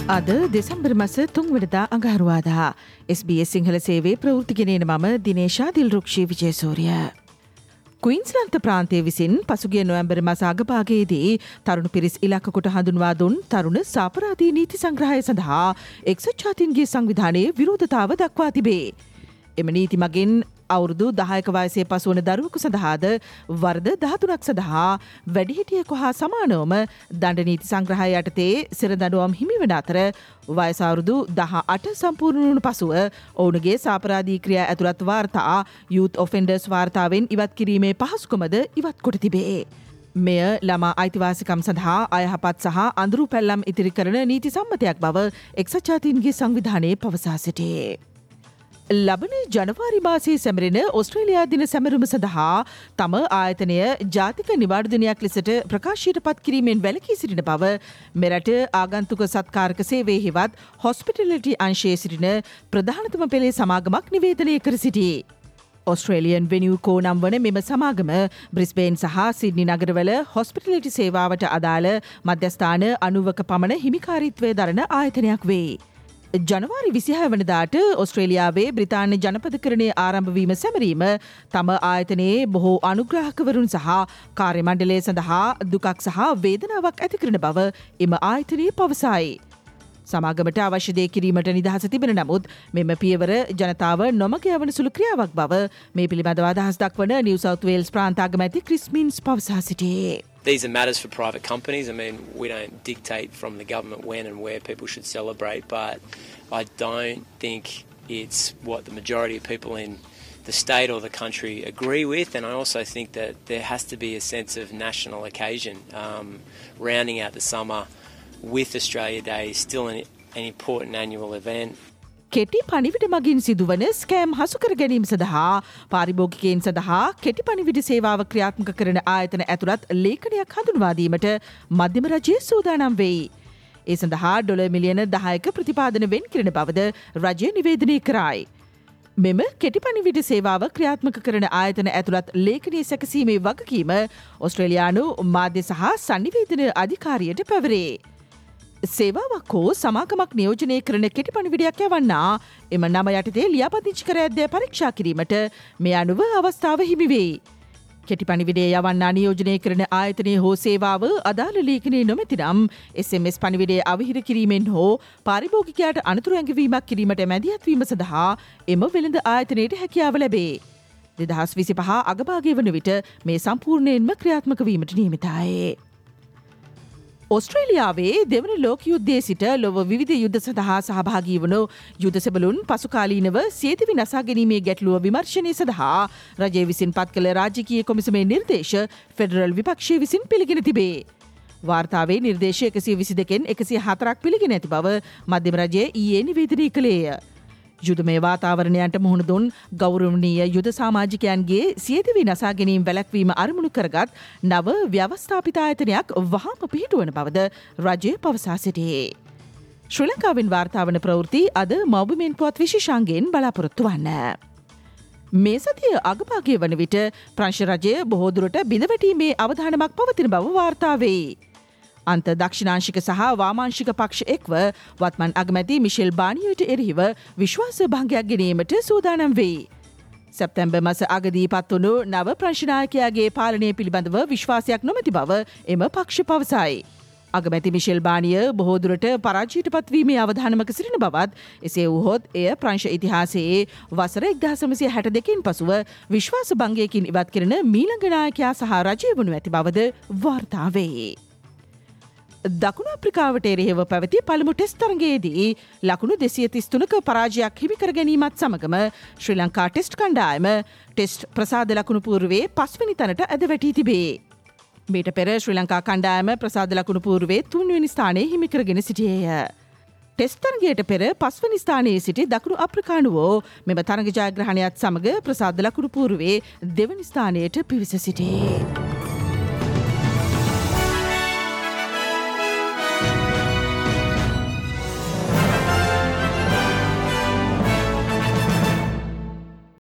අද දෙසැම්බර් මාස 3 වෙනිදා අඟහරුවාදා SBS සිංහල සේවයේ ප්‍රවෘත්තිගෙනන මම දිනේෂා දිල්රුක්ෂී විජේසූරිය. ක්වීන්ස්ලන්ත ප්‍රාන්තය විසින් පසුගිය නොවැම්බර් මාස අගභාගයේදී තරුණ පිරිස් ඉලක්ක කොට හඳුන්වා දුන් තරුණ සාපරාධී නීති සංග්‍රහය සඳහා එක්සත් ජාතීන්ගේ සංවිධානයේ විරෝධතාව දක්වා තිබේ. එම නීති මගින් අවුරුදු 10ක වයසේ පසුවන දරුවෙකු සඳහාද වර්ධ 13ක් සඳහා වැඩිහිටියෙකු හා සමානවම දඬ නීති සංග්‍රහය යටතේ සිරදඬුවම් හිමිවන අතර වයස අවුරුදු 18 සම්පූර්ණ වුණු පසුව ඔවුන්ගේ සාපරාධී ක්‍රියා ඇතුළත් වාර්තා යූත් ඔෆෙන්ඩර්ස් වාර්තාවෙන් ඉවත් කිරීමේ පහසුකමද ඉවත් කොට තිබේ. මෙය ළමා අයිතිවාසිකම් සඳහා අයහපත් සහ අඳුරු පැල්ලම් ඉතිරි කරන නීති සම්මතයක් බව එක්සත් ජාතීන්ගේ සංවිධානයේ පවසා සිටේ. ලබන ජනවාරි මාසයේ සැමරෙන ඔස්ට්‍රේලියා දින සැමරුම සඳහා තම ආයතනය ජාතික නිවාඩු දිනයක් ලෙසට ප්‍රකාශයට පත් කිරීමෙන් වැළකී සිටින බව මෙරට ආගන්තුක සත්කාරක සේවයේ හෙවත් හොස්පිටැලිටි අංශයේ සිටින ප්‍රධානතම පෙළේ සමාගමක් නිවේදනය කර සිටී. ඔස්ට්‍රේලියන් වෙනිව් කෝ නම් වන මෙම සමාගම බ්‍රිස්බේන් සහ සිඩ්නි නගරවල හොස්පිටැලිටි සේවාවට අදාළ මධ්‍යස්ථාන 90ක පමණ හිමිකාරීත්වය දරන ආයතනයක් වේ. ජනවාරි 26 වනදාට ඔස්ට්‍රේලියාවේ බ්‍රිතාන්‍ය ජනපදකරණය ආරම්භවීම සැමරීම තම ආයතනයේ බොහෝ අනුග්‍රාහකවරුන් සහ කාර්ය මණ්ඩලය සඳහා දුකක් සහ වේදනාවක් ඇති කරන බව එම ආයතනයේ පවසයි. සමාගමට අවශ්‍ය දේ කිරීමට නිදහස තිබෙන නමුත් මෙම පියවර ජනතාව නොමග යවන සුළු ක්‍රියාවක් බව මේ පිළිබඳව අදහස් දක්වන නිව් සවුත් වේල්ස් ප්‍රාන්ත අගමැති ක්‍රිස් මින්ස් පවසා සිටියේ. These are matters for private companies. I mean, we don't dictate from the government when and where people should celebrate, but I don't think it's what the majority of people in the state or the country agree with, and I also think that there has to be a sense of national occasion. Rounding out the summer with Australia Day is still an important annual event. කෙටි පණිවිඩ මගින් සිදුවන scam හසු කර ගැනීම සඳහා පාරිභෝගිකයන් සඳහා කෙටි පණිවිඩ සේවාව ක්‍රියාත්මක කරන ආයතන ඇතුළත් ලේඛනයක් හඳුන්වා දීමට මධ්‍යම රජය සූදානම් වෙයි. ඒ සඳහා ඩොලර් මිලියන 10ක ප්‍රතිපාදන වෙන් කිරන බවද රජය නිවේදනය කරයි. මෙම කෙටි පණිවිඩ සේවාව ක්‍රියාත්මක කරන ආයතන ඇතුළත් ලේඛනය සැකසීමේ වගකීම ඔස්ට්‍රේලියානු මාධ්‍ය සහ සංනිවේදන අධිකාරියට පැවරේ. සේවාවක් හෝ සමාගමක් නියෝජනය කරන කෙටි පණිවිඩයක් යවන්නා එම නම යටතේ ලියාපදිංචි කර ඇද්දෑ පරීක්ෂා කිරීමට මේ අනුව අවස්ථාව හිමි වෙයි. කෙටි පණිවිඩය යවන්නා නියෝජනය කරන ආයතනයේ හෝ සේවාව අදාළ ලේඛනයේ නොමැතිනම් SMS පණිවිඩය අවහිර කිරීමෙන් හෝ පාරිභෝගිකයාට අනතුරු ඇඟවීමක් කිරීමට මැදිහත් වීම සඳහා එම වෙළඳ ආයතනයට හැකියාව ලැබේ. 2025 අගභාගය වන විට මේ සම්පූර්ණයෙන්ම ක්‍රියාත්මක වීමට නියමිතයි. ඔස්ට්‍රේලියාවේ දෙවන ලෝක යුද්ධයේ සිට ලොව විවිධ යුද්ධ සඳහා සහභාගී වන යුද සෙබළුන් පසුකාලීනව සියදිවි නසා ගැනීමේ ගැටලුව විමර්ශනය සඳහා රජය විසින් පත් කළ රාජකීය කොමිසමේ නිර්දේශ ෆෙඩරල් විපක්ෂය විසින් පිළිගෙන තිබේ. වාර්තාවේ නිර්දේශ 122න් 104ක් පිළිගෙන ඇති බව මධ්‍යම රජය ඊයේ නිවේදනය කළේය. යුදමය වාතාවරණයන්ට මුහුණ දුන් ගෞරවනීය යුද සමාජිකයන්ගේ සියදිවි නසා ගැනීම වැළැක්වීම අරමුණු කරගත් නව ව්‍යවස්ථාපිත ආයතනයක් වහාම පිහිටුවන බවද රජය පවසා සිටියේ. ශ්‍රී ලංකාවෙන් වාර්තා වන ප්‍රවෘත්ති අද මව්බිමෙන් පුවත් විශේෂාංගයෙන් බලාපොරොත්තු වන්න. මේ සතිය අගභාගය වන විට ප්‍රංශ රජය බොහෝ දුරට බිඳවැටීමේ අවධානමක් පවතින බව වාර්තා වේ. අන්ත දක්ෂිණාංශික සහ වාමාංශික පක්ෂ එක්ව වත්මන් අගමැති මිෂෙල් බානියට එරෙහිව විශ්වාස භංගයක් ගෙනීමට සූදානම් වෙයි. සැප්තැම්බර් මාස අගදී පත්වුණු නව ප්‍රංශනායකයාගේ පාලනය පිළිබඳව විශ්වාසයක් නොමැති බව එම පක්ෂ පවසයි. අගමැති මිෂෙල් බානිය බොහෝ දුරට පරාජයට පත්වීමේ අවධානමක සිටින බවත් එසේ වුවහොත් එය ප්‍රංශ ඉතිහාසයේ වසර 1962කින් පසුව විශ්වාස භංගයකින් ඉවත් කරන මීළඟ නායකයා සහ රජය වනු ඇති බවද වාර්තා වේ. දකුණු අප්‍රිකාවට එරෙහිව පැවති පළමු ටෙස්ට් තරගයේදී ලකුණු 233ක පරාජයක් හිමි කර ගැනීමත් සමගම ශ්‍රී ලංකා ටෙස්ට් කණ්ඩායම ටෙස්ට් ප්‍රසාද ලකුණු පූර්වයේ 5 වෙනි තැනට ඇද වැටී තිබේ. මීට පෙර ශ්‍රී ලංකා කණ්ඩායම ප්‍රසාද ලකුණු පූර්වයේ 3 වෙනි ස්ථානයේ හිමි කරගෙන සිටියේය. ටෙස්ට් තරගයට පෙර 5 වෙනි ස්ථානයේ සිටි දකුණු අප්‍රිකානුවෝ මෙම තරග ජයග්‍රහණයත් සමග ප්‍රසාද ලකුණු පූර්වයේ 2 වෙනි ස්ථානයට පිවිස සිටියේ.